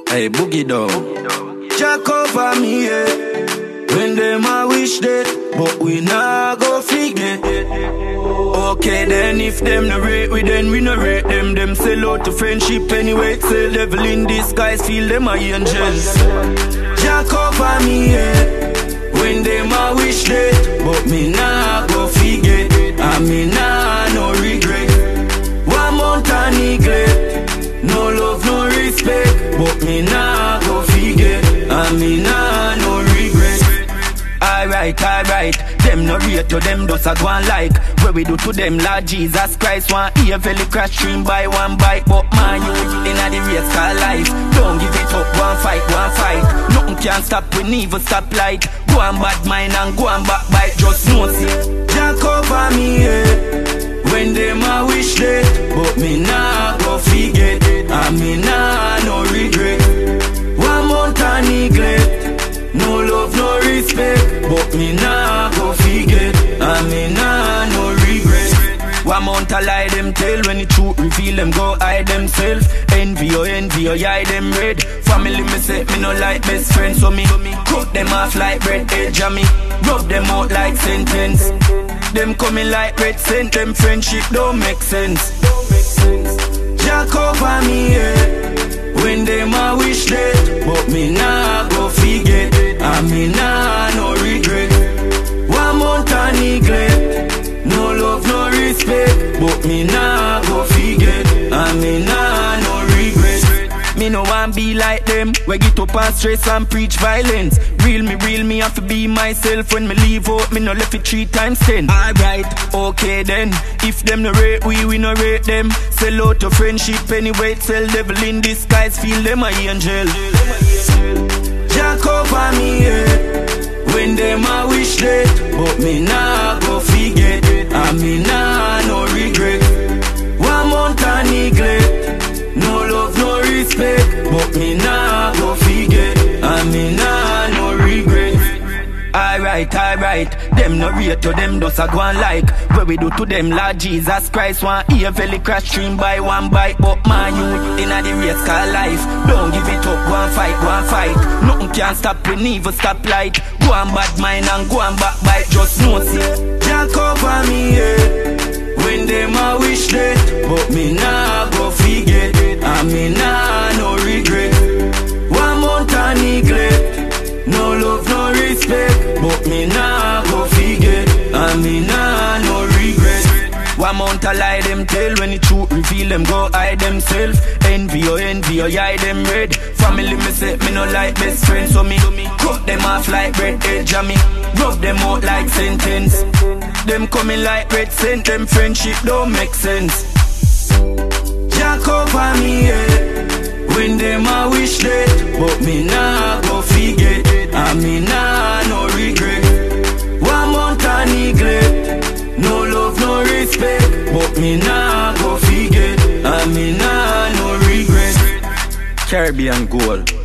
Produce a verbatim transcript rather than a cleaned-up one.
Hey, boogie down. Jack over me, yeah. When them a wish that, but we nah go forget. Okay, then if them no rate we, then we no rate them. Them sell out to friendship anyway. Sell devil in disguise, feel them a angels. Jack over me, yeah. When them a wish that, but me nah go forget. And me nah no regret. One month of neglect, no love, no respect, but me nah go forget. And me nah no regret. Alright, alright, them no rate to them just a go and like. Where we do to them, Lord Jesus Christ. One early crash stream by one bite. But man, you inna the race called life. Don't give it up, one fight, one fight. Nothing can stop, we never stop light. Go and bad mind and go and backbite. Just know see, Jack over me, yeah. When them a wish that, but me nah go forget. And me nah no regret. One month of neglect, no love, no respect, but me nah go forget. And me nah no regret. One month I lie them tell, when the truth reveal them go hide themselves. Envy or envy or hide them red. Family me say me no like best friends, so me cut them off like bread edge of me. Rub them out like sentence. Them coming like red scent, them friendship don't make sense. Jack over me, yeah. When them a wish that, but me nah go forget. And me nah no regret. One month of neglect, no love, no respect, but me nah go forget. And me nah no regret. Me no want be like them, we get up and stress and preach violence. Real me, real me, have to be myself. When me leave out, me no left it three times ten. Alright, okay then. If them no rate we, we no rate them. Sell out to friendship anyway. Sell devil in disguise, feel them a angel. Jack over me, yeah. When them a wish that, but me nah go forget. And me nah no regret. One month of neglect, no love, no respect, but me nah go forget. And me nah no regret. Alright, alright, them no rate to them just a go and like. Where we do to them, Lord Jesus Christ. One early crash stream by one bite. But man, you inna the race called life. Don't give it up, go and fight, go and fight. Nothing can stop, we never stop light. Go and bad mind and go and backbite. Just know see, Jack over me, yeah. When them a wish that, but me nah go forget. And me nah no regret. One month of neglect, no love, no respect, but me nah go forget. And me nah no regret. One month I lie them tell, when the truth reveal them go hide themselves. Envy or envy or hide them red. Family me say me no like best friends, so me cut them off like bread edge of me. Rub them out like sentence. Them coming like red scent, them friendship don't make sense. Jack over me, yeah. When them a wish that, but me nah go forget. And me nah no regret. One month of neglect, no love, no respect, but me nah go forget. And me nah no regret. Caribbean Gold.